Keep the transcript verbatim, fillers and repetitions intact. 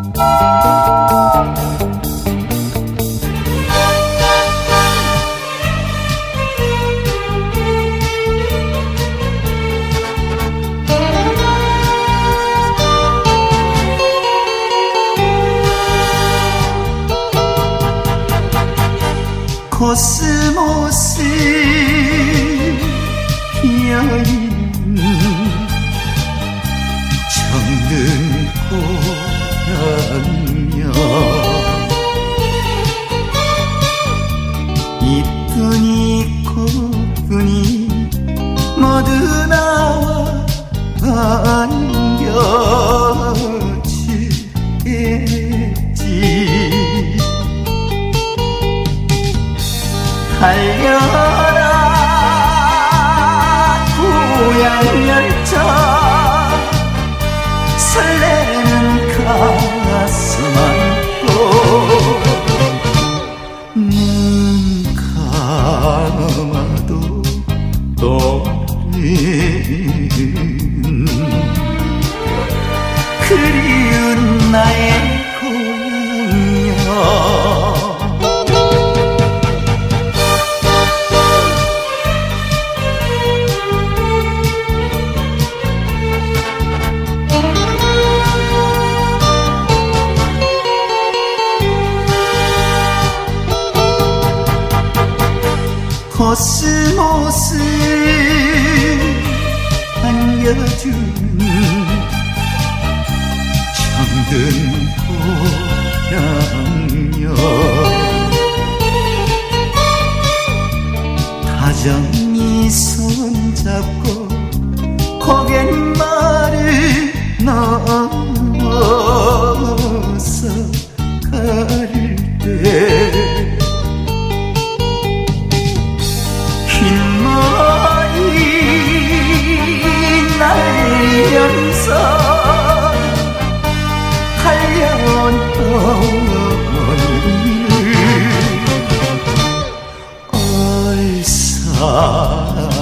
코스모스 피어있는 정든 고향이여 이쁜이 꽃분이 모두 나와 안겨주겠지. 달려라 고향 열차 설레는 가슴 안고 눈 감아도 떠오르는 그리운 나의 고향이여. 코스모스 안겨주는 정든 고향여 다정히 손잡고 고갯말을 넘어서 갈 때 흰머리 날리면서 달려온 어머니를 얼싸